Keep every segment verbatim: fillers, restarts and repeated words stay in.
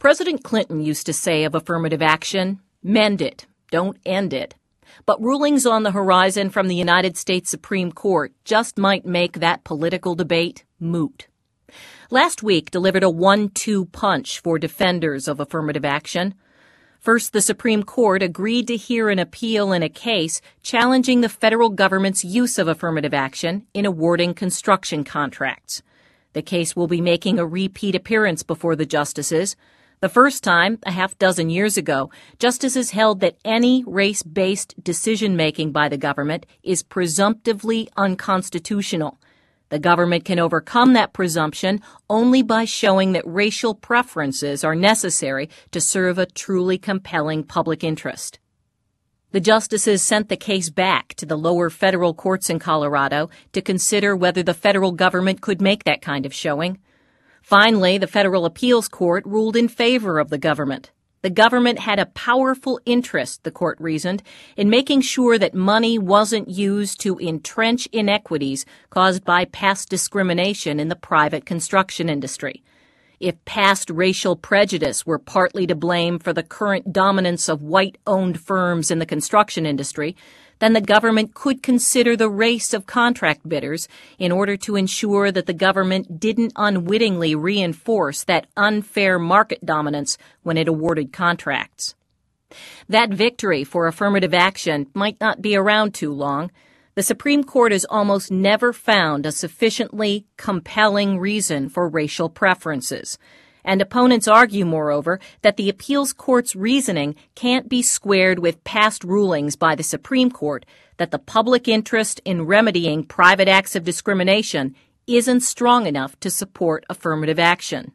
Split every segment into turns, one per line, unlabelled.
President Clinton used to say of affirmative action, mend it, don't end it. But rulings on the horizon from the United States Supreme Court just might make that political debate moot. Last week delivered a one two punch for defenders of affirmative action. First, the Supreme Court agreed to hear an appeal in a case challenging the federal government's use of affirmative action in awarding construction contracts. The case will be making a repeat appearance before the justices. The first time, a half dozen years ago, justices held that any race-based decision-making by the government is presumptively unconstitutional. The government can overcome that presumption only by showing that racial preferences are necessary to serve a truly compelling public interest. The justices sent the case back to the lower federal courts in Colorado to consider whether the federal government could make that kind of showing. Finally, the Federal Appeals Court ruled in favor of the government. The government had a powerful interest, the court reasoned, in making sure that money wasn't used to entrench inequities caused by past discrimination in the private construction industry. If past racial prejudice were partly to blame for the current dominance of white-owned firms in the construction industry, then the government could consider the race of contract bidders in order to ensure that the government didn't unwittingly reinforce that unfair market dominance when it awarded contracts. That victory for affirmative action might not be around too long. The Supreme Court has almost never found a sufficiently compelling reason for racial preferences. And opponents argue, moreover, that the appeals court's reasoning can't be squared with past rulings by the Supreme Court that the public interest in remedying private acts of discrimination isn't strong enough to support affirmative action.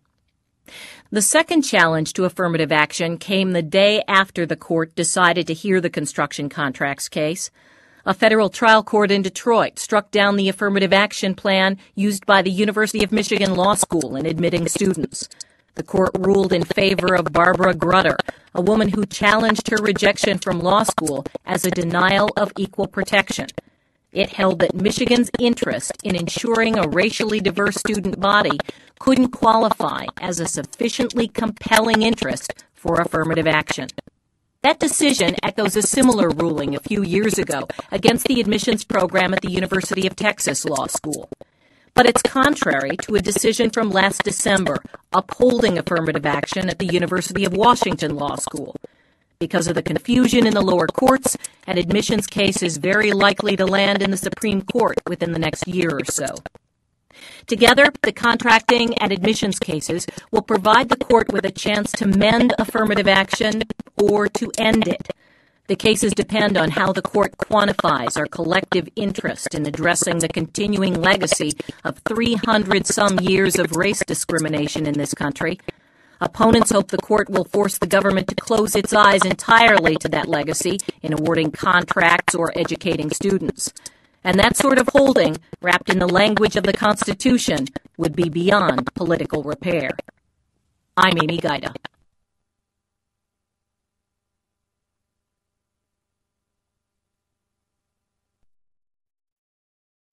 The second challenge to affirmative action came the day after the court decided to hear the construction contracts case. A federal trial court in Detroit struck down the affirmative action plan used by the University of Michigan Law School in admitting students. The court ruled in favor of Barbara Grutter, a woman who challenged her rejection from law school as a denial of equal protection. It held that Michigan's interest in ensuring a racially diverse student body couldn't qualify as a sufficiently compelling interest for affirmative action. That decision echoes a similar ruling a few years ago against the admissions program at the University of Texas Law School. But it's contrary to a decision from last December upholding affirmative action at the University of Washington Law School. Because of the confusion in the lower courts, an admissions case is very likely to land in the Supreme Court within the next year or so. Together, the contracting and admissions cases will provide the court with a chance to mend affirmative action or to end it. The cases depend on how the court quantifies our collective interest in addressing the continuing legacy of three hundred some years of race discrimination in this country. Opponents hope the court will force the government to close its eyes entirely to that legacy in awarding contracts or educating students. And that sort of holding, wrapped in the language of the Constitution, would be beyond political repair. I'm Amy Gaida.